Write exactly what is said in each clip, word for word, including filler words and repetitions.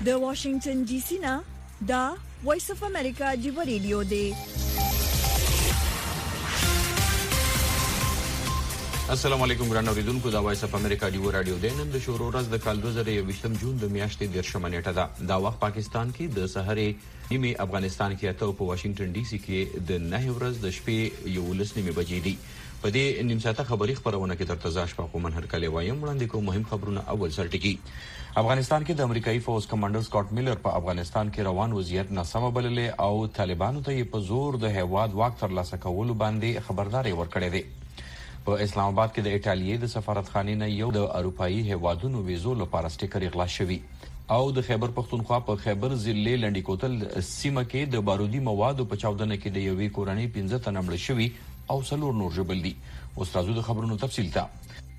د واشنگټن ډي سي نه دا وایس اف امریکا دی رادیو دی. السلام علیکم ګران اوریدونکو، دا وایس اف امریکا دی رادیو دی. نن د شورو ورځ د کال دوه زره یوویشتم جون د میاشتې دیرشمه نیټه ده. دا وخت پاکستان کې د سحرې نیمه، افغانستان کې اته، په واشنگټن ډي سي کې د نه ورځ د شپې یولس نیمه بجې دي. په دې نیم ساعته خبري خبرونه کې تر تزاش په کومن هر کله وایم وړاندې کوم مهم خبرونه. اول سر ټکی افغانستان کې د امریکایي فوز کمانډر سکاٹ میلر په افغانستان کې روان وضعیت ناسمه بللې او طالبانو ته په زور د هیواد واک ترلاسه کولو باندې خبرداري ورکړې ده. په اسلام آباد کې د ایټالیې د سفارتخانې نه یو د اروپאי هیوادونو ویزو لپاره سټیکر اغلا شوی او د خیبر پختونخوا په خیبر ضلع لنډی کوتل سیمه کې د بارودي موادو په چاودنه کې د یوې کورنۍ پنځه تنه مړه شوي او څلور نور ژوبل دي. اوس راځو د خبرونو تفصیل ته.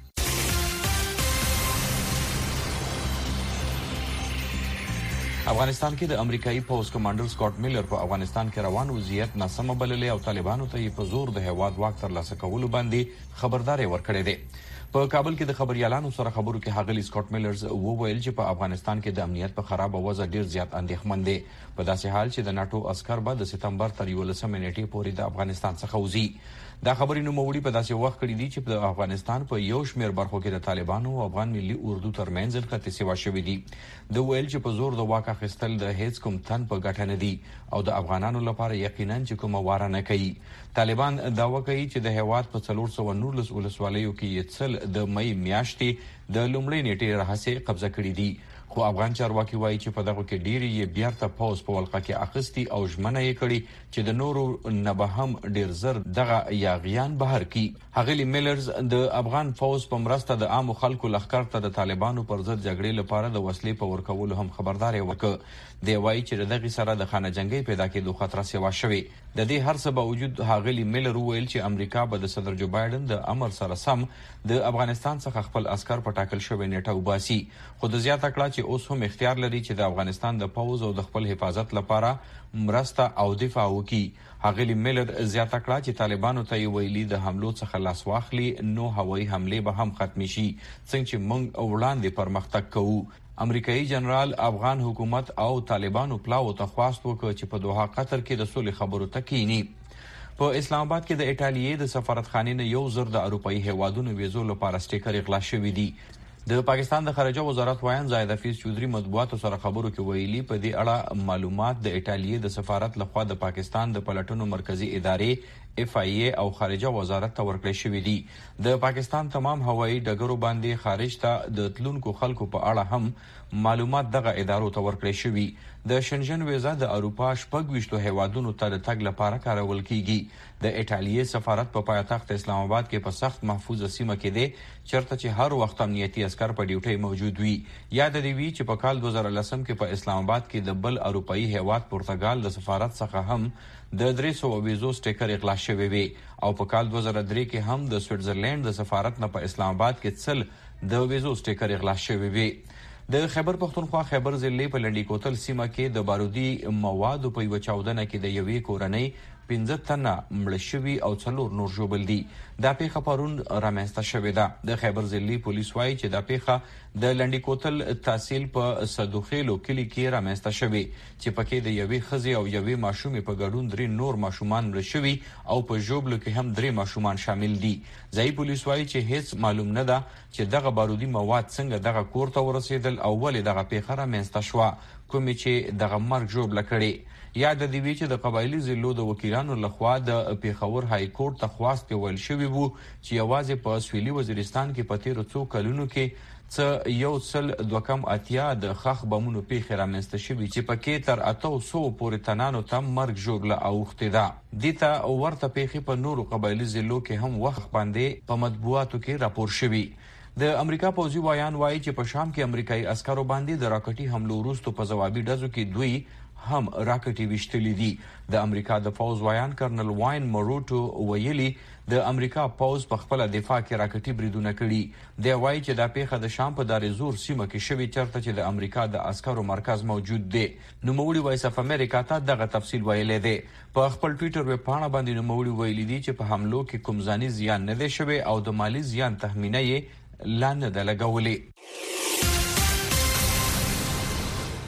افغانستان کې د امریکایي پوز کمانډر سکاٹ میلر په افغانستان کې روان وضعیت ناسمه بللې او طالبانو ته په زور د هیواد واک ترلاسه کولو باندې خبرداري ورکړې ده. په کابل کې د خبريالانو سره خبرو کې هغلی سکاٹ میلرز وویل چې په افغانستان کې د امنیت په خراب وضع ډیر زیات اندېښمن دي، په داسې حال چې د ناتو عسكر به د سپتمبر تر یولسمې نیټې پورې د افغانستان څخه وځي. دا خبرې نو موړي په داسې وخت کړي دي چې په افغانستان په یو شمېر برخو کې د طالبانو او افغان ملي اردو ترمنځ الخطي سیوا شوې دي. د ویل چې په زور د واک اخیستل د هیڅ کوم تن په ګټه نه دي او د افغانانو لپاره یقینا چې کومه واره نه کوي. طالبان دعوا کوي چې د هیواد په څلور سوه نولس ولسوالیو کې څل د مې میاشتې د لومړۍ نیټې راهیسې قبضه کړي دي، خو افغان چارواکي وایي چې په دغه کې ډېری یې بیرته پوز په ولقه کې اخیستي او ژمنه یې کړې چې د نورو نه به هم ډېر زر دغه یاغیان بهر کړي. هغلی میلرز د افغان فوز په مرسته د عامو خلکو لښکر ته د طالبانو پر ضد جګړې لپاره د وسلې په ورکولو هم خبرداری ورکړ. دی وایي چې د دغې سره د خانه جنګۍ پیدا کېدو خطر سیوا شوی. د دې هر څه باوجود هغلی میلر وویل چې امریکا به د صدر جو بایدن د امر سره سم د افغانستان څخه خپل عسكر په ټاکل شوی نیټه وباسي، خو د زیاته کړه چې اوس هم اختیار لري چې د افغانستان د پوز او د خپل حفاظت لپاره مرسته او دفاع وکړي. هغلی میلر زیاته کړه چې طالبانو ته یې ویلي د حملو څخه لاس واخلي نو هوایي حملې به هم ختمې شي، څنګه چې موږ وړاندې پرمختګ کوو. امریکایي جنرال افغان حکومت او طالبانو پلاو ته خواست وکړ چې په دوحه قطر کې د سولې خبرو ته کینی. په اسلام آباد کې د ایټالیې د سفارتخانې نه یو زر د اروپאי هیوادونو ویزو لپاره سټیکر اغلا شوی دی. د پاکستان د خارجه وزارت وایان زاهد حفیظ چودري مطبوعاتو سره خبرو کې ویلي په دې اړه معلومات د ایټالیې د سفارت لخوا د پاکستان د پلټنو مرکزی ادارې اف آی ای او خارجه وزارت ته ورکړل شوې دي. د پاکستان تمام هوایي ډګرو باندې خارج ته د تلونکو خلکو په اړه هم معلومات دغه ادارو ته ورکړل شوي. د شنجن ویزا د اروپا شپږ ویشتو هیوادونو ته د تګ لپاره کارول کیږي. د ایټالیې سفارت په پایتخت اسلام آباد کې په سخت محفوظه سیمه کې دی چېرته چې هر وخت امنیتي عسكر په ډیوټي موجود وي. یاد دی وی چې په کال دوه زره لسم کې په اسلام آباد کې د بل اروپאי هیواد پرتګال د سفارت څخه هم د درې سوه ویزو سټیکر اغلا شوی وي او په کال دوه زره درې کې هم د سویټزرلند د سفارت نه په اسلام آباد کې څل د ویزو سټیکر اغلا شوی وي. د خیبر پختونخوا خیبر ضلع په لنډی کوتل سیمه کې د بارودي موادو په یوه چاودنه کې د یوې کورنۍ پنځه تنه مړه شوي او څلور نور ژوبل دي. دا پیښه پرون رامنځته شوې ده. د خیبر ضلع پولیس وایي چې دا پیښه د لنډی کوتل تحصیل په صدوخیلو کلي کې رامنځته شوې چې پکې د یوې ښځې او یوې ماشومې په ګډون درې نور ماشومان مړه شوي او په ژوبلو کې هم درې ماشومان شامل دي. ځایي پولیس وایي چې هیڅ معلوم نه ده چې دغه بارودي مواد څنګه دغه کور ته ورسېدل او ولې دغه پیښه رامنځته شوه، کومې چې دغه مرګ ژوبله کړې. یاد دی وی چې د قبایلي ضلعو د وکیلانو لخوا د پیښور های کورټ ته خواست کې ویل شوی وو چې یوازې په سویلي وزیرستان کې په تیرو څو کلونو کې څه یو سل دوه کم اتیا د خښ بمونو پیښې رامنځته شوي چې پکې تر اتو سوو پورې تنانو ته مرګ ژوبله اوښتې ده. دې ته ورته پیښې په نورو قبایلي ضلعو کې هم وخت باندې په مطبوعاتو کې راپور شوي. د امریکا پوځي وایان وایي چې په شام کې امریکایي عسکرو باندې د راکټي حملو وروسته په ځوابي ډزو کې دوی هم راکټي ویشتلي دي. د امریکا د پوز وایان کرنل واین مروټو ویلي د امریکا پوز په خپل دفاع کې راکټي بریدونه کړي. دی وایي چې دا پیښه د شام په دارې زور سیمه کې شوې چېرته چې د امریکا د عسکرو مرکز موجود دی. نوموړي وایس اف امریکا ته دغه تفصیل ویلی دی. په خپل ټویټر ویب پاڼه باندې نوموړي ویلي دي چې په حملو کې کوم ځاني زیان نه دی شوی او د مالي زیان تخمینه یې لا نه ده لګولې.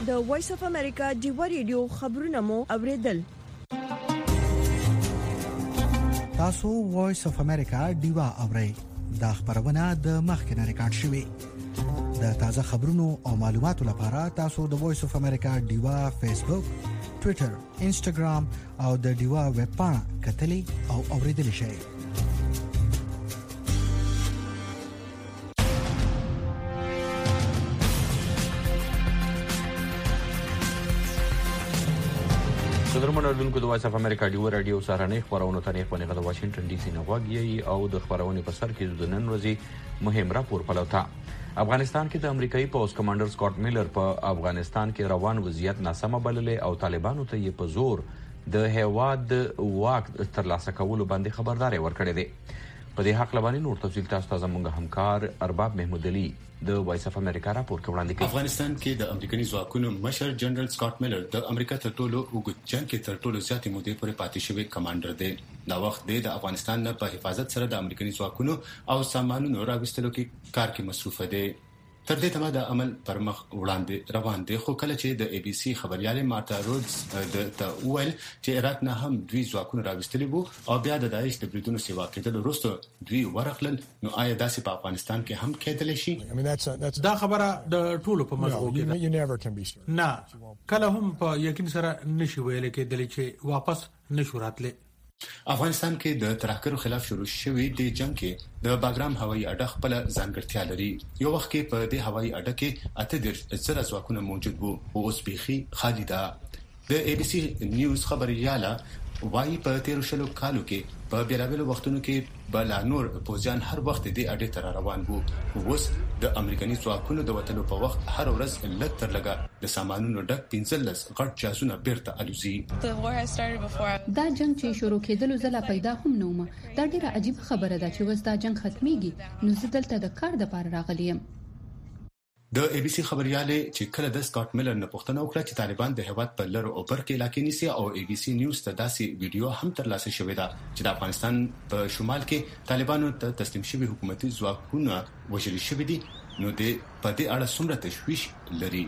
د وایس اف امریکا ډیوا ریډیو خبرونه مو اوریدل. تاسو وایس اف امریکا ډیوا اورئ. دا خبرونه د مخکنه ریکارډ شوې. د تازه خبرونو او معلوماتو لپاره تاسو د وایس اف امریکا ډیوا فیسبوک، ټوئیټر، انسټاګرام او د ډیوا ویب پاڼه کتلې او اوریدلې شئ. صدرمن اردوونکو د وایس اف امریکا ډیو رادیو سهارنۍ خبرونه ته نه خبرونه د واشنگټن ډي سي نه غواګي او د خبرونې په سر کې د نن ورځې مهم راپور پلوتا. افغانستان کې د امریکایي پوز کمانډر سکاٹ میلر په افغانستان کې روان وضعیت ناسمه بللې او طالبانو ته یې په زور د هیواد واک ترلاسه کولو باندې خبرداري ورکړې ده. په دې حق لبانې نور تفصیل تاسو ته زموږ همکار ارباب محمود علي د وایس اف امریکا راپور وړاندې کوي. افغانستان کې د امریکایي ځواکونو مشر جنرال سکاٹ میلر د امریکا تر ټولو اوږد جنگ کې تر ټولو زیاتې مودې پورې پاتې شوی کمانډر دی. دا وخت د افغانستان په حفاظت سره د امریکایي ځواکونو او سامانونو راوستلو کې کار کې مصروف دی. تر دې تمه د عمل پر مخ وړاندې روان دي، خو کله چې د ای بي سي خبريالې مارتا رودز د تاویل چې عراق نه هم دوی ځواکونه راوستلي وو او بیا د داعش د بریدونو سیوا کېدل وروسته دوی ورغلل، نو آیا داسې په افغانستان کې هم کېدلی شي؟ دا خبره د ټولو په مزغو کې ده. نه کله هم په یقین سره نشي ویل کېدلی چې واپس نشو راتلی. افغانستان کې د ترهګرو خلاف شروع شوی د جنگ کې د باګرام هوایي اډه خپل ځانګړتیا لري. یو وخت کې په دې هوایي اډه کې اته د زره ځواکونه موجود وو او اوس بيخي خالي ده. د ای بي سي نیوز خبرياله وايي په تیر شلو کالو کې په بیلابیلو وختونو کې بل نور پوزیان هر وخت د اډې تر روان وو. اوس د امریکایي ځواکونو د وټلو په وخت هر ورځ لږ تر لږه د سامانونو ډک پنځلس غټ جهازونه بیرته الوزي. دا جنگ چې شروع کېدل زله پیدا هم نه ومه. دا ډیره عجیب خبره ده چې وس دا جنگ ختميږي نو زه دلته د کار لپاره راغلم. د ای بي سي خبريالې چې کله د سکاٹ میلر نه پوښتنه وکړه چې طالبان د هیواد په لر او بر کې علاقې نیسي او ای بي سي نیوز ته داسې ویډیو هم ترلاسه شوې ده چې د افغانستان په شمال کې طالبانو ته تسلیم شوي حکومتي ځواکونه وژل شوي دي، نو د په دې اړه څومره تشویش لري؟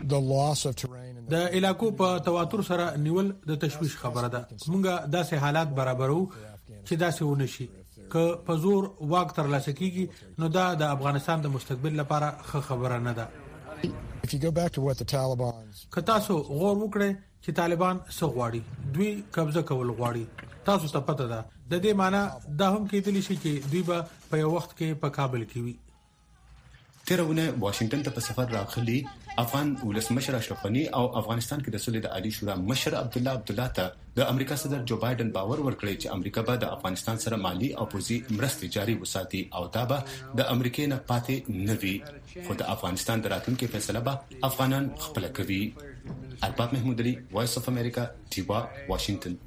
د علاقو په تواتر سره نیول د تشویش خبره ده. موږ داسې حالات برابرو چې داسې ونشي که په زور واک ترلاسه کیږي، نو دا د افغانستان د مستقبل لپاره ښه خبره نه ده. If you go back to what the Taliban که تاسو غور وکړئ چې طالبان څه غواړي، دوی قبضه کول غواړي. تاسو ته پته ده د دې معنی دا هم کېدلی شي چې دوی به په یو وخت کې په کابل کې وي. تیرونه واشنگټن ته په سفر راغلي افغان ولسمشر اشرف غنی او افغانستان کې د سولې د عالی شورا مشر عبد الله عبدالله ته د امریکا صدر جو بایدن باور ورکړی چې امریکا به د افغانستان سره مالی او پوځي مرستې جاري وساتي او دا به د امریکا نه پاتې نه وي، خو د افغانستان د راتلونکي فیصله به افغانان خپل کوي. ارباب محمود علي، وایس اف امریکا، ډیوا، واشنگټن.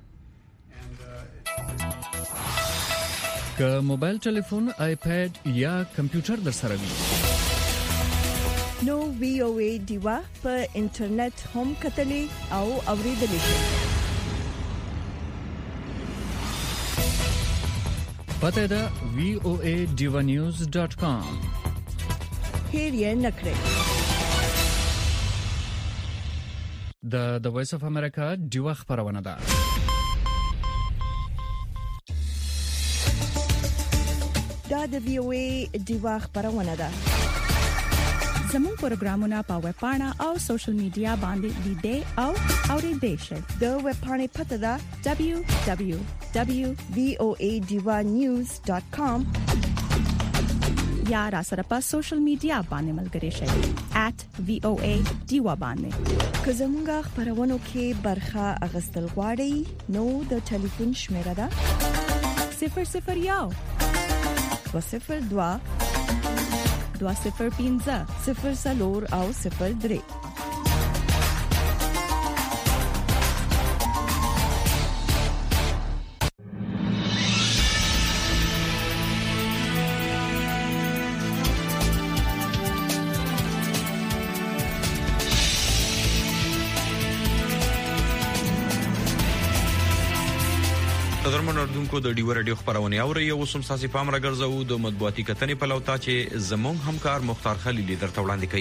که موبایل ټلیفون، آیپاد یا کمپیوټر در سره وي نو وی او ای ډیوا په انټرنیټ هم کتلې او اوریدلې شئ. پته ده وی او ای ډیوا نیوز ډاٹ کام. هیر یې نکړئ. د د وایس اف امریکا ډیوا خبرونه ده. دا د وی او ای ډیوا خبرونه ده. زموږ پروګرامونه په ویب پاڼه او سوشل میډیا باندې لیدئ او اوریدئ شئ. د ویب پاڼې پته ده دبليو دبليو دبليو ډاٹ وی او ای ډیوا نیوز ډاٹ کام یا را سره په سوشل میډیا باندې ملګری شئ ایٹ وی او ای ډیوا باندې. که زموږ خبرونو کې برخه اغستل غواړئ نو د ټلیفون شمیره ده صفر صفر یو دو صفر دوا دو صفر پنځه صفر سلور او صفر درې. صدرمن اردوونکو د ډیو رادیو خبرونه اوري او سم ساسي پام راګرځو د مطبوعاتي کتنې په لوتا چې زمون همکار مختار خلیل درته وړاندې کوي.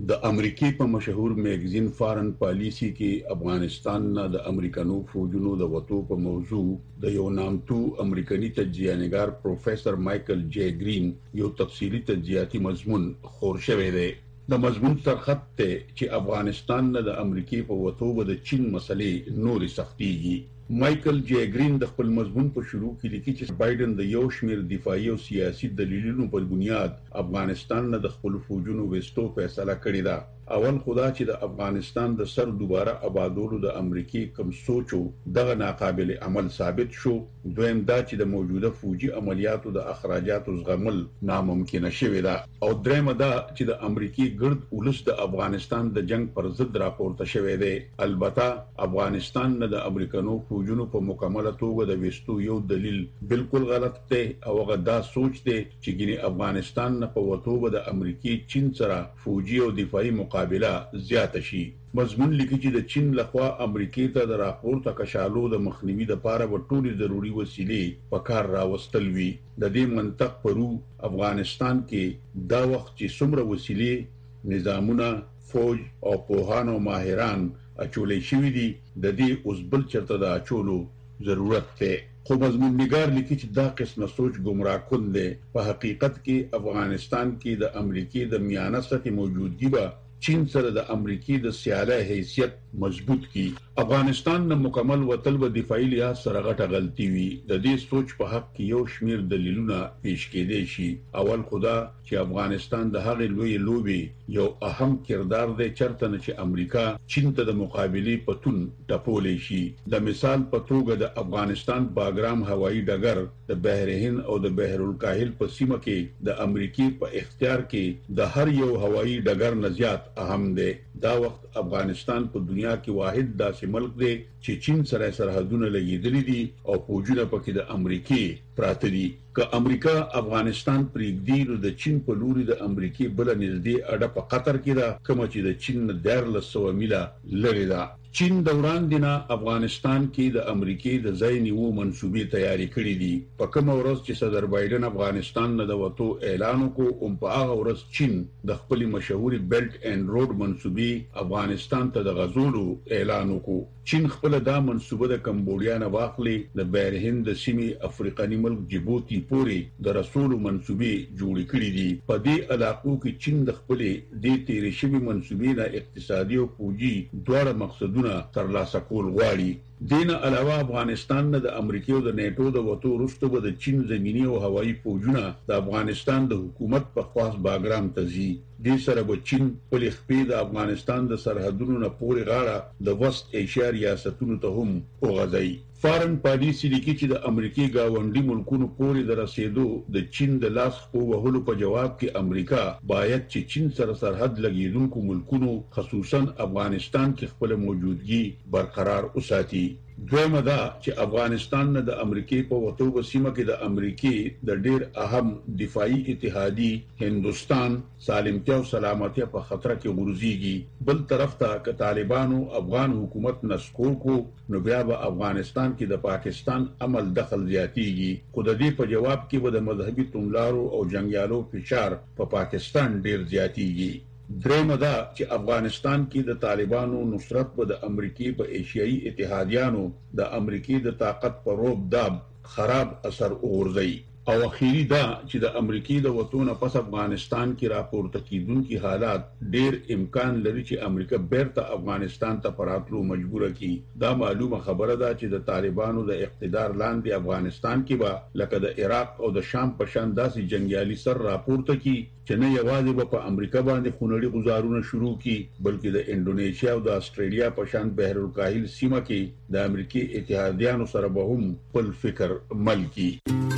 د امریکای په مشهور میگزین فارن پالیسی کې افغانستان نه د امریکانو فوجونو د وټو په موضوع د یو نامتو امریکایي تجزیه‌نګار پروفیسور مایکل جی گرین یو تفصیلی تجزیاتی مضمون خور شوی دی. د مضمون سرخط ته چې افغانستان نه د امریکای په وټو د چین مسلې نورې سختيږي. مایکل جی گرین د خپل مضمون په شروع کې لیکي چې بایدن د یو شمېر دفاعي او سیاسي دلیلونو پر بنیاد افغانستان نه د خپل فوجونو وستو فیصله کړې ده. اول خدا چې د افغانستان د سر دوباره آبادولو د امریکای کم سوچو دغه ناقابل عمل ثابت شو. دویم دا چې د موجوده فوجي عملیاتو د اخراجاتو زغمل ناممکن شوی ده. او دریم دا چې د امریکای ګرد ولس د افغانستان د جنگ پر ضد راپورته شوی دی. البته افغانستان نه د امریکانو فوجونو په مکمله توګه د وستو یو دلیل بالکل غلط دی او هغه دا سوچ دی چې ګینه افغانستان نه په وټو د امریکای چین سره فوجي او دفاعي مقابله زیاته شي. مضمون لیکي چې د چین لخوا امریکای ته د راپورته کشالو د مخنیوي لپاره په ټولي ضروري وسیلې په کار راوستل وی. د دې منطق پرو افغانستان کې دا وخت چې څومره وسیلې نظامونه فوج او پوهانو ماهران اچولې شوې دي د دې اوس بل چرته د اچولو ضرورت دی. خو مضمون نگار لیکي چې دا قسمه سوچ گمراه کن دی. په حقیقت کې افغانستان کې د امریکای د میانه سطحي موجودګي به چین سره د امریکای د سیاله حیثیت مضبوط کی. افغانستان نه مکمل وتل و دفاعي لحاظ سره غټه غلطي وي. د دې سوچ په حق کې یو شمیر دلیلونه پیش کېدي شي. اول خدا چې افغانستان د هغې لوی لوبي یو اهم کردار دی چرته نه چې امریکا چین ته د مقابله پتون ټپولې شي. د مثال په توګه د افغانستان باګرام هوایي ډګر د بحر هند او د بحر الکاهل په سیمه کې د امریکای په اختیار کې د هر یو هوایي ډګر نه زیات اهم دی. دا وخت افغانستان په دنیا کې واحد داسې ملک دی چې چین سره سرحدونه لګیدلې دي او فوجونه پکې د امریکای پراته دي. که امریکا افغانستان پریږدي نو د چین په لوري د امریکای بل نږدې اډه په قطر کې ده کوم چې د چین نه ډېر لسو میله لري ده. چین دوران دینا افغانستان کې د امریکای د ځای نیو منسوبې تیاری کړې دي. په کوم ورځ چې صدر بایدن افغانستان نه د وټو اعلان وکړ او په هغه ورځ چین د خپل مشهوري بیلټ اینډ روډ منسوبې افغانستان ته د غزولو اعلان وکړ. چین خپل دا منسوبه د کمبودیا نه واخلي د بحر هند د سیمې افریقایي ملک جیبوتی پورې د رسولو منسوبې جوړ کړې دي. په دې علاقو کې چین د خپل د تیرې شوی منسوبې نه اقتصادي او فوجي دواړه مقصدونه ترلاسه کول غواړي. دین علاوه افغانستان نه د امریکای او د نیټو د وټو وروسته به د چین زمینی او هوایي فوجونه د افغانستان د حکومت په خواص باګرام ته ځي. دې سره به چین په خپل د افغانستان د سرحدونو نه پورې غاړه د وست ایشیا ریاستونو ته هم وغځي. فارن پالیسی لیکي چې د امریکای گاونډي ملکونو پورې د رسیدو د چین د لاس په وهلو په جواب کې امریکا باید چې چین سره سرحد لګیدونکو ملکونو خصوصا افغانستان کې خپل موجودګي برقرار وساتي. دویمه دا چې افغانستان نه د امریکای په وټو سیمه کې د امریکای د ډیر اهم دفاعي اتحادی هندستان سالمتیا او سلامتیا په خطر کې غورځيږي. بل طرف ته ک طالبانو افغان حکومت نسکور کو نو بیا به افغانستان کې د پاکستان عمل دخل زیاتیږي. خو د دې په جواب کې به د مذهبي توملارو او جنگیالو فشار په پا پاکستان ډیر زیاتیږي. درېمه دا چې افغانستان کې د طالبانو نصرت په د امریکای په ایشیایي اتحادیانو د امریکای د طاقت پر روب داب خراب اثر وغورځي. او اخیری دا چې د امریکای د وټونو پس افغانستان کې راپورته کیدونکو حالات ډیر امکان لري چې امریکا بیرته افغانستان ته پراتلو مجبور کی. دا معلومه خبره ده چې د طالبانو د اقتدار لاندې افغانستان کې به لکه د عراق او د شام په شان داسې جنگیالي سر راپورته کی چې نه یوازې په امریکا باندې خونړي گزارونه شروع کی بلکې د انډونیشیا او د استرالیا په شان بحر الکاهل سیمه کې د امریکای اتحادیانو سره به هم خپل فکر مل کی.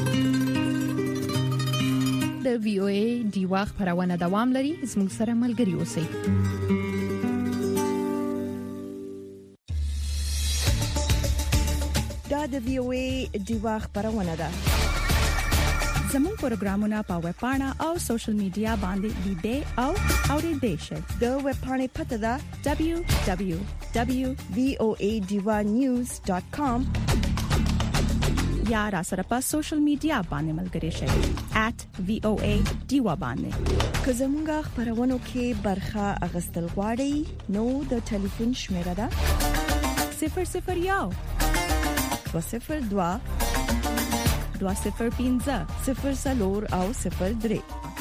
د وی او ای دیوا خبرونه دوام لري. زموږ سره ملګري اوسئ. دا د وی او ای دیوا خبرونه ده. زموږ پروګرامونه په ویب پاڼه او سوشل میډیا باندې لیدئ او اوریدئ شئ. د ویب پاڼې پته ده دبليو دبليو دبليو ډاٹ وی او ای دیوا نیوز ډاٹ کام یا را سره په سوشل میډیا باندې ملګري شئ at v o a diva باندې. که زموږه خبرونو کې برخه اغستل غواړئ نو د ټلیفون شمیره ده صفر صفر یو دو صفر دو دو صفر پنځه صفر څلور او صفر درې.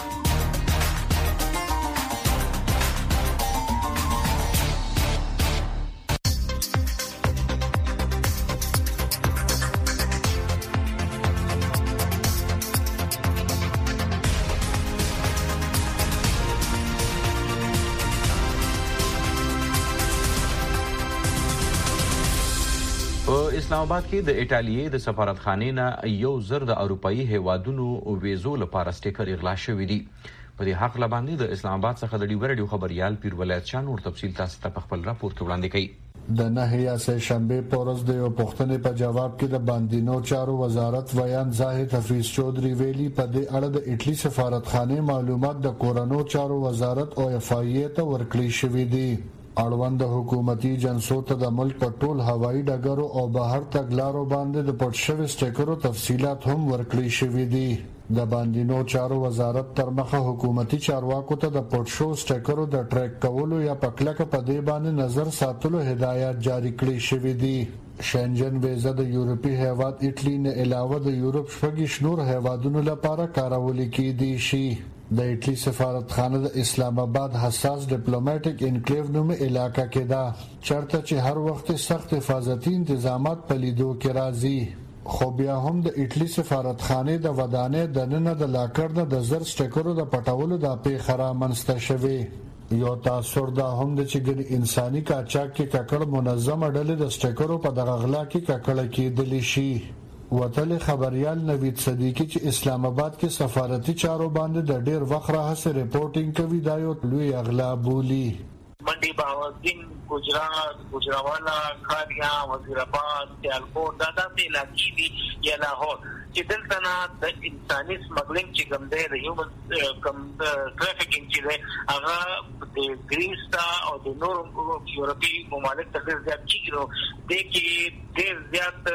اسلام آباد کې د ایټالیې د سفارتخانې نه یو زر د اروپאי هیوادونو ویزو لپاره سټیکر اغلا شوې دي. په دې حق لباندې د اسلام آباد څخه د ډیو رادیو خبريال پیر ولایت شان ور تفصیل تاسو ته په خپل راپور کې وړاندې کړي. د نهیا سه شنبه پورز د یو پښتنې په جواب کې د باندینو چارو وزارت ویان زاهد حفیظ چودري ویلي په دې اړه د ایټلی سفارتخانه معلومات د کورونو چارو وزارت او اف آی ای ته ورکړي شوې دي. اړوند حکومتي جنسو ته د ملک په ټول هوایي ډګرو او بهر تګلارو باندې د پټ شوی سټیکرو تفصيلات هم ورکړي شوې دي. د باندینو چارو وزارت تر مخه حکومتي چارواکو ته د پټ شو سټیکرو د ټریک کولو یا پکلک په دې باندې نظر ساتلو هدایت جاری کړي شوې دي. شنجن ویزه د یورپی هیواد ایټلی نه علاوه د یورپ شپږ شنور هیوادونو لپاره کارول کېدي شي. د ایټلی سفارتخانه د اسلام آباد حساس ډیپلوماټیک انکلیو نوم علاقہ کې ده چرته چې هر وخت سخت حفاظتي تنظیمات په لیدو کې راځي. خو بیا هم د ایټلی سفارتخانه د ودانې د نن د لاکر نه د زر سټیکرو د پټولو د پیښه رامنځته شوه. یو تاثر دا هم د چې ګنې انساني کاچاک کې ککړ منظمه ډلې د سټیکرو په دغه غلا کې ککړ کېدلی شي. وتل خبريال نوید صدیقی چې اسلام آباد کې سفارتي چارو باندې د ډیر وخت راهسه ریپورتینګ کوي دا یو لوی اغلا بولی. منډي باوزین ګجرات ګجراوالا خاریا وزیرآباد سیالکوټ دا داسې علاقې دي یا لاهور چې دلته نه د انساني سمګلینګ چې کوم دی د هیومن کم ټرافیکینګ چې دی هغه د ګریس او د نورو یورپي ممالک ته ډېر زیات کېږي د کې ډېر زیات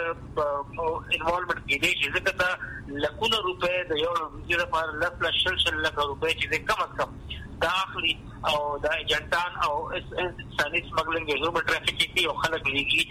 انوالومنت کېدی چې ځکه دا لکونه روپۍ د یو وزیر لپاره لس لس شل شل لکه روپۍ چې کم از کم دا اخلي او دا ایجنټان او انساني سمګلینګ هیومن ټرافیکینګ دی او خلک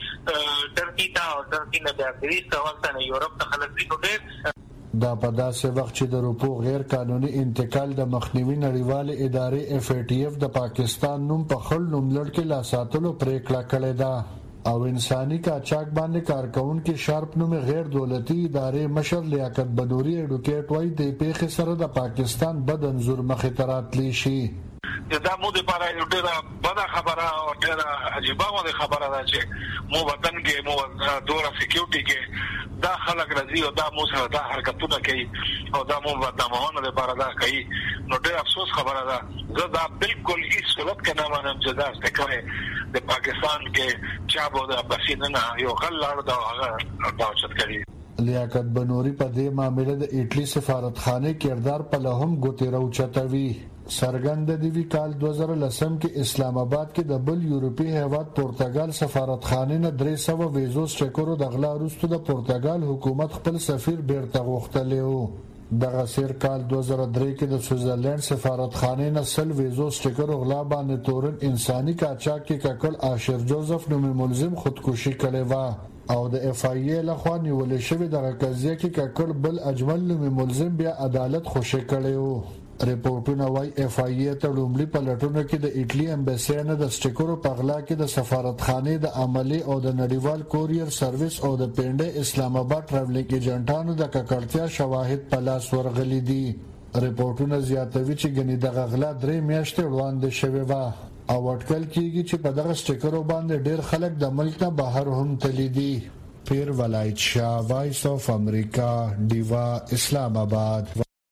لګي ترکی ته او ترکی نه بیا ګریس ته ورته یورپ ته خلک لګي. دا په داسې وخت چې د روپو غیر قانوني انتقال د مخنیوي نړیوالې ادارې اف ای ټی اف د پاکستان نوم په خل نوم لړ کې لا ساتلو پریکړه کړې ده او انساني کاچاک باندې کارکونکو شارپ نوم غیر دولتي ادارې مشر لیاقت بدوري اډوکیټ وای د پیښې سره د پاکستان بد انزور مخې ته راتلی شي. دا مو د لپاره یو ډېر بده خبره او ډېر عجیبه خبره ده چې مو وطن کې مو دوره سکیورټي کې دا خلک راځي او دا مو سره دا حرکتونه کوي او دا مو د مهانه لپاره دا کوي نو ډېر افسوس خبره ده. زه دا بالکل هیڅ صورت کې نه مانم چې دا ستکره د پاکستان کې چا به د بسینه یو غلړ دا هغه داوچت کوي. لیاقت بنوري په دې معاملې د ایټلی سفارتخانه کردار په لهم ګوتې راوچتوي. سرګند دی وی کال دو هزار لسم کې اسلام آباد کې د بل یورپی هیواد پرتګال سفارتخانه نه درې سوه ویزو سټیکرو د غلا وروسته د پرتګال حکومت خپل سفیر بیرته غوښتلی و. دغه سیر کال دو هزار درې کې د سویټزرلند سفارتخانه نه سل ویزو سټیکرو غلا باندې تورن انساني کاچاک کې ککل آشر جوزف نومي ملزم خودکشي کړې و او د اف آی ای لخوا نیول شوی دغه قضیه کې ککل بل اجمل نومي ملزم بیا عدالت خوشی کړی و. ریپورتونه وايي اف آی ای ته لومړی پلټونه کې د ایټلی امبیسی نه د سټیکرو په غلا کې د سفارتخانه د عملی او د نړیوال کوریر سرویس او د پینډه اسلام آباد ټراولینګ ایجنټانو د ککړتیا شواهد په لاس ورغلي دي. ریپورتونه زیاتوي چې ګنې د غلا درې میاشتې وړاندې شوی و او اټکل کیږي چې په دغه سټیکرو باندې ډېر خلک د ملک نه بهر هم تللی دي. پیر ولایت شاه وایس اف امریکا دیوا اسلام آباد.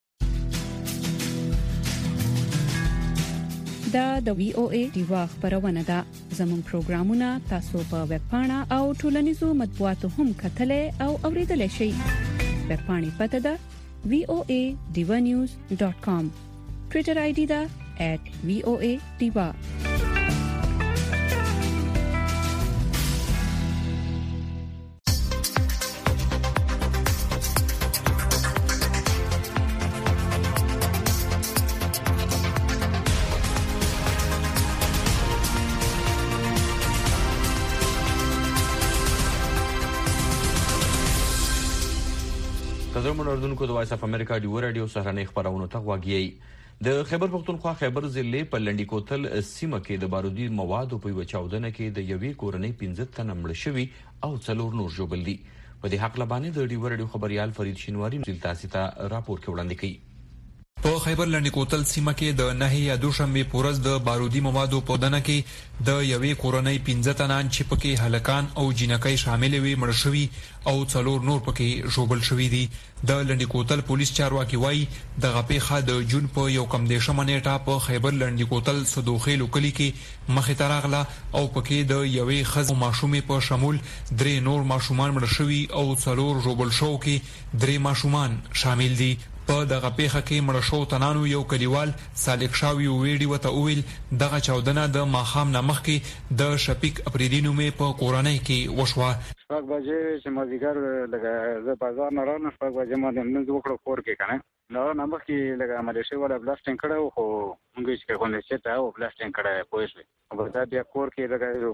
دا د وی او ای دیوا خبرونه ده. زموږ پروګرامونه تاسو په ویب پاڼه او ټولنیزو مطبوعاتو هم کتلای او اوریدلای شئ. ویب پاڼې پته ده وی او ای diva news dot com. ټوئیټر آی ډي ده at v o a diva. محترم اردوونکو د وایس اف امریکا ډیو رادیو سهرنۍ خبرونو ته غوږی د خیبر پختونخوا خیبر ضلع په لنډی کوتل سیمه کې د بارودي موادو په یو چاودنه کې د یوې کورنۍ پنځه تنه مړه شوي او څلور نور ژوبل دي. په دې حق لبانې د ډیو رادیو خبريال فرید شینواری تاسو ته راپور کې وړاندې کوي. په خیبر لنډی کوتل سیمه کې د نهي یا دوشنبه پورز د بارودي موادو په دنه کې د یوې کورنۍ پنځه تنان چې پکې هلکان او جنکۍ شامل وي مړ شوي او څلور نور پکې ژوبل شوي دي. د لنډی کوتل پولیس چارواکي وایي د غپېخه د جون په یو کم دیشمه نیټه په خیبر لنډی کوتل صدوخیلو کلی کې مخې ته راغله او پکې د یوې ښځې ماشومې په شمول درې نور ماشومان مړ شوي او څلور ژوبل شوو کې درې ماشومان شامل دي. په دغه پیښه کې مړ شو تنانو یو کلیوال سالک شاوی ویډیو وته اویل دغه چاودنه د ماخام نامخ کې د شفیق اپریدینو مې په کورنۍ کې وشوه. شپږ بجې چې مازیګر لګا زه بازار نه راغلم شپږ بجې ما د منځ وکړو کور کې کنه نو نامخ کې لګا مالېشي ولا بلاستینګ کړو خو موږ چې کوم څه ته او بلاستینګ کړه پوښتنه او دا بیا کور کې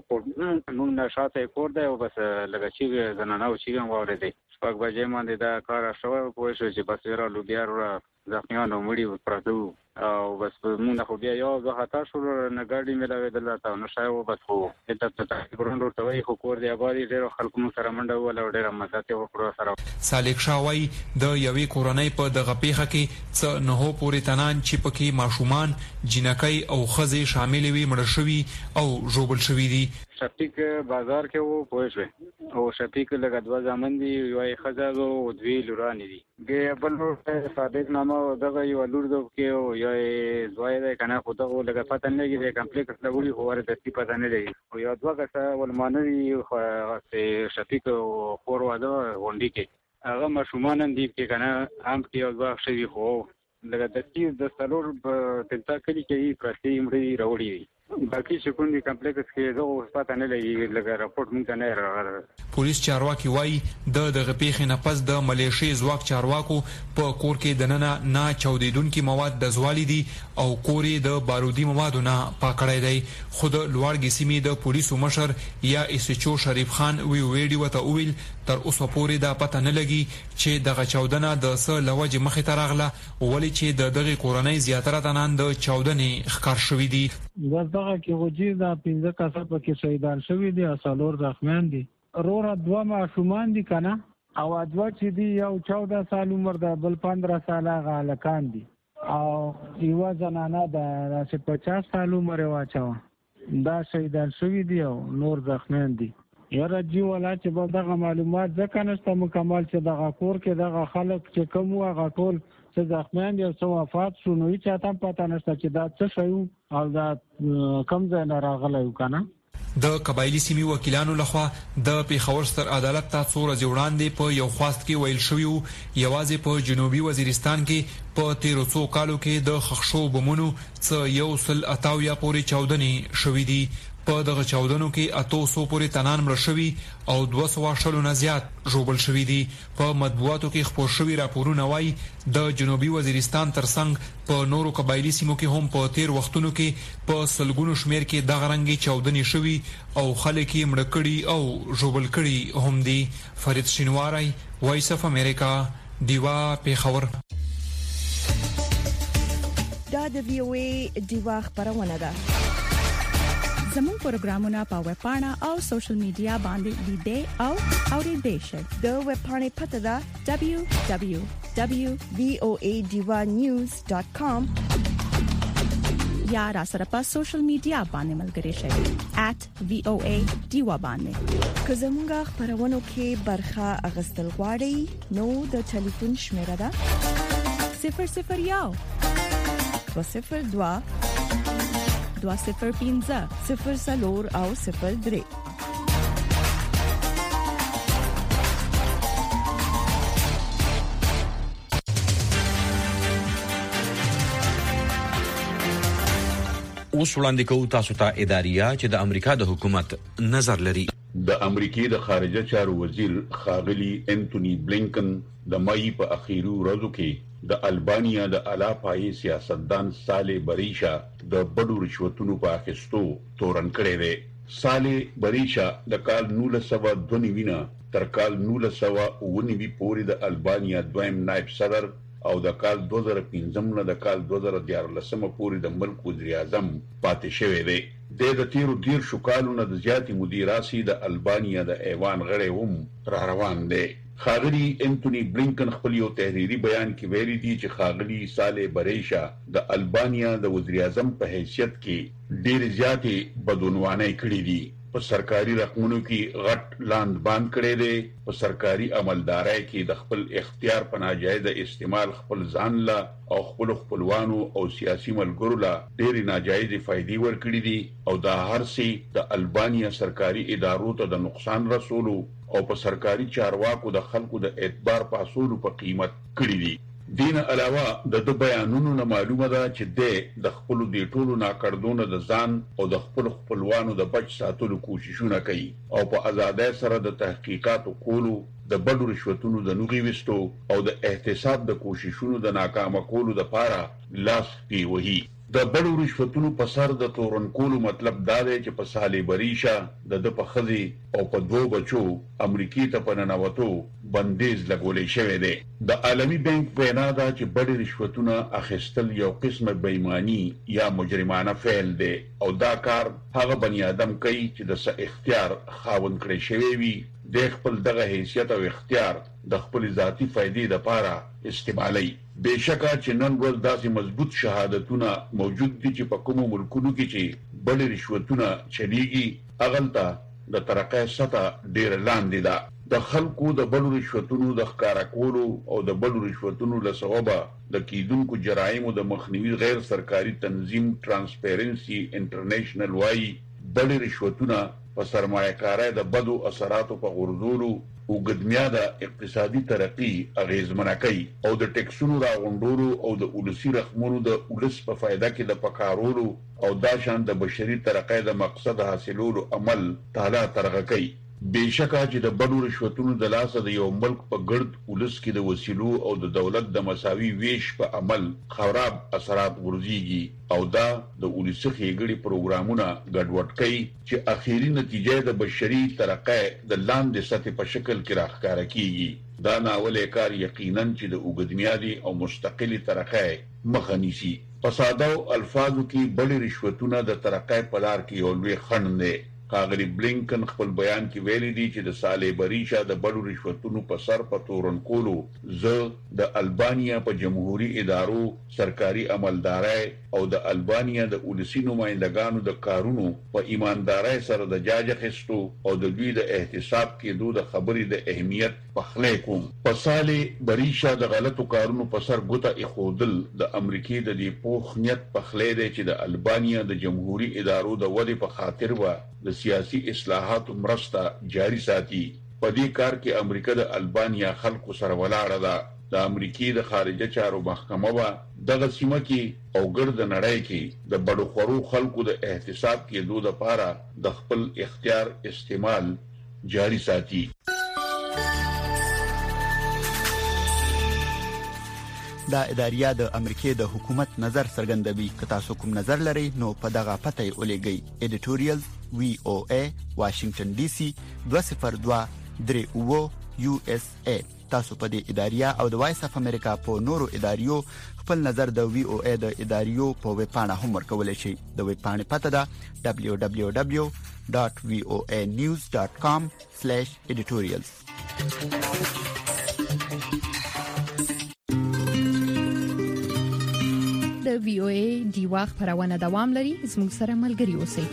لګا نو نه شاته کور دی او بس لګا چې زنانه او چې غوړې دی شپږ بجې باندې دا کار شوی پوښتنه چې بس را لو بیا را ځخمیانو مړي پراته او بس موږ خو بیا یو زه خطا شو نه ګاډي ملاوي دلته نو شاو بس خو د ته ګورندو ته وای خو کور دی آبادی ډېر خلکو مو سره منډه ول او ډېر مزه وکړو سره. سالک شاوی د یوې کورنۍ په دغه پیښه کې څه نه هو پورې تنان چې پکې ماشومان جنکۍ او ښځې شامل وي مړ شوي او ژوبل شوي دي. شفیق بازار کې وو پوښوي او شفیق لګا دوا ځامن دی یوې خزا او دوی لورانی دي ګي بل صادق نامه دغه یو لور دو کې او یوې زوی ده کنه خو دغه لګا پته نه لګي د کمپلیکس لګولي خو ورته تی پته نه لګي او یو دوا کسه ولمانوي خو شفیق خور واده وندي کې هغه مشومان دي کې کنه هم کې یو ځای شوی خو لګا د تیر د سلور په تلتا کلی کې پرستی مړي راوړي باقي شکون دي کمپلیکس کې زه پته نه لګي لګا راپورټ مونږ نه راغله. پولیس چارواکي وایي د دغه پیښې نه پس د ملیشي ځواک چارواکو په کور کې د ننه نه چاودیدونکي مواد د زوالي دي او کورې د بارودي موادو نه پاکړی دی. خود لوړګي سیمې د پولیسو مشر یا اس ایچ او شریف خان وی ویډیو ته ویل تر اوسه پورې دا پته نه لګي چې دغه چاودنه د څه لوجه مخې ته راغله ولې چې د دغه کورنۍ زیاتره تنان د چاودنې ښکار شوي دي. دغه کې وجې دا پنځه کسه پکې شهیدان شوي دي او څلور زخمیان دي. روره دوه ماشومان دي کنه او دوه چې دي یو چودہ سال عمر ده بل پندرہ ساله هلکان دي او یو زنانه ده چې پچاس سال عمر واچوه دا شهیدان شوي دي او نور زخمیان دي. یاره جی ولا چې به دغه معلومات ځکه نشته مکمل چې دغه کور کې دغه خلک چې کوم هغه ټول څه زخمیان دي او څه وفات شو نو هیڅ چاته پته نشته چې دا څه شی او دا کوم ځای نه راغلی و کنه. د قبایلی سیمې وکیلانو لخوا د پیښور ستر عدالت ته څو ورځې وړاندې په یو خواست کې ویل شوی وو یوازې په جنوبي وزیرستان کې په تیرو څو کالو کې د خښشو بمونو څه یو سل اتاویا پورې چاودنې شوې دي. په دغه چاودنو کې اتو سو پورې تنان مړ شوي او دوه سوه شلو نه زیات ژوبل شوي دي. په مطبوعاتو کې خپور شوي راپورونه وایي د جنوبي وزیرستان ترڅنګ په نورو قبایلی سیمو کې هم په تیر وختونو کې په سلګونو شمیر کې دغه رنګي چاودنې شوي او خلک یې مړه کړي او ژوبل کړي هم دي. فرید شینواری وایس اف امریکا دیوا پیښور. دا د وی او ای دیوا خبرونه ده. زموږ پروګرامونه په ویب پاڼه او سوشل میډیا باندې لیدئ او اوریدئ شئ. د ویب پاڼې پته ده دبليو دبليو دبليو ډاټ وی او ای دیوا نیوز ډاټ کام یا را سره په سوشل میډیا باندې ملګري شئ ایٹ وی او ای دیوا باندې. که زموږ خبرونو کې برخه اغستل غواړئ نو د ټلیفون شمیره ده صفر صفر یو دو صفر دوا دو صفر پنځه صفر سلور او صفر درې. اوس وړاندې کوو تاسو ته اداریه چې د امریکا د حکومت نظر لري. د امریکای د خارجه چارو وزیر خاغلی انټونی بلینکن د مای په اخیرو ورځو کې د البانیا د اعلی پای سیاستدان صالح بریشا د بډو رشوتونو په اخیستو تورن کړی دی. صالح بریشا د کال نولس سوه دوه نوي تر کال نولس سوه اووه نوي پورې د البانیا دویم نائب صدر او د کال دوه زره پنځم نه د کال دوه زره دیارلسم پورې د ملک وزیر اعظم پاتې شوی دی. د تیرو دیرشو کالونو د زیاتې مودې راسي د البانیا د ایوان غړی هم را روان دی. خاغلی انټونی بلینکن خپل یو تحریری بیان کې ویلي دي چې خاغلی صالح بریشا د البانیا د وزیر اعظم په حیثیت کې ډېر زیاتې بدعنوانۍ کړې دي. په سرکاري رقمونو کې غټ لاند باند کړی دی. په سرکاري عملدارۍ کې د خپل اختیار په ناجایز استعمال خپل ځان لا او خپل خپلوانو او سیاسي ملګرو لا ډېرې ناجایز فائدې ورکړي دي او دا هر څه د البانیا سرکاري ادارو ته د نقصان رسولو او په سرکاري چارواکو د خلکو د اعتبار پاسولو په قیمت کړی دي. دین علاوه د د بیانونو نه معلومه ده چې د خپل د ټولو ناکړدونو د ځان او د خپل خپلوانو د بچ ساتلو کوششونه کوي او په آزادۍ سره د تحقیقاتو کولو، د بډو رشوتونو د نوغي وستو او د احتساب د کوششونو د ناکامه کولو لپاره لاس پی وهي. د بډو رشوتونو په سر د تورن کولو مطلب دا دی چې په صالح بریشا د د په خزي او په دوه بچو امریکای ته په ننوتو بندیز لګولې شوی دی. د عالمی بانک وینا ده چې بډو رشوتونه اخیستل یو قسمه بېایمانی یا مجرمانه فعل دی او دا کار هغه بنی آدم کوي چې د څه اختیار خاوند کړی شوی وي د خپل دغه حیثیت او اختیار د خپل ذاتی فائدې لپاره استعمالي. بشکه چې نن ورځ داسې مضبوط شهادتونه موجود دي چې په کومو ملکونو کې چې بل رشوتونه چلیږي اغلطه د ترقه سطح ډیر لاندې ده. د خلکو د بل رشوتونو د ښکارا کولو او د بل رشوتونو له سببه د کیدونکو جرایمو د مخنیوي غیر سرکاري تنظیم ترانسپیرنسي انټرنیشنل وايي بل رشوتونه په سرمایه‌کارۍ د بدو اثراتو په غورځولو او ګدمیاده اقتصادي ترقی اغیزمنه کوي او د ټیکسونو راغونډولو او د ولسی رقمونو د ولس په فایده کې د پکارولو او دا شان د بشري ترقی د مقصد حاصلولو عمل تعالی ترغه کوي. بشکه چې د بډو رشوتونو د لاسه د یو ملک په ګرد ولس کې د وسیلو او د دولت د مساوي ویش په عمل خراب اثرات ورزيږي او دا د ولسی خېګړي پروګرامونه ګډوډ کوي چې اخیری نتیجه د بشري ترقی د لاندې سطح په شکل کې راښکاره کیږي. دا ناولې کار یقینا چې د اوګدمیادي او مستقلی ترقی مخه نیسي. په ساده الفاظو کې بډې رشوتونه د ترقی په لار کې یو لوی خنډ دی. خاغلی بلینکن خپل بیان کې ویلي دي چې د صالح بریشا د بډو رشوتونو په سر په تورن کولو زه د البانیا په جمهوریت ادارو، سرکاري عملدارۍ او د البانیا د ولسی نمائندګانو د کارونو په ایماندارۍ سره د جاج اخیستو او د دوی د احتساب کېدو د خبرې د اهمیت پخلی کوم. په صالح بریشا د غلطو کارونو په سر ګوته ایښودل د امریکای د دې پوخ نیت پخلی دی چې د البانیا د جمهوریت ادارو د ودې په خاطر و د سیاسي اصلاحاتو مرسته جاری ساتي. په دې کار کې امریکا د البانیا خلکو سره ولاړه ده. د امریکای د خارجه چارو محکمه به دغه سیمه کې او ګرد نړۍ کې د بډو خورو خلکو د احتساب کېدو لپاره د خپل اختیار استعمال جاری ساتي. دا اداریه د امریکای د حکومت نظر څرګندوي. که تاسو کوم نظر لرئ نو په دغه پته یې ولېږئ. ایډیټوریال وی او ای واشنگټن ډي سي دوه صفر دوه درې اوه یو اس ای. تاسو په دې اداریه او د وایس اف امریکا په نورو اداریو خپل نظر د وی او ای د اداریو په ویب پاڼه هم ورکولای شئ. د ویب پاڼې پته ده دبليو دبليو دبليو ډاټ وی او ای نیوز ډاټ کام سلیش ایډیټوریالز. د وی او ای دیوا خبرونه دوام لري. زموږ سره ملګري اوسئ.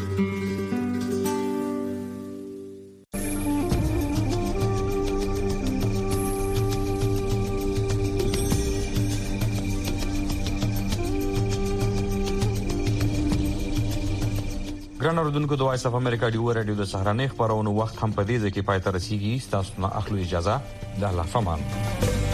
ګران اوردونکو د وایس اف امریکا ډیو رادیو د سهارنۍ خبرونو وخت هم په دې ځکه پای ته رسیدي. تاسو نه اخلو اجازه. د الله فمان.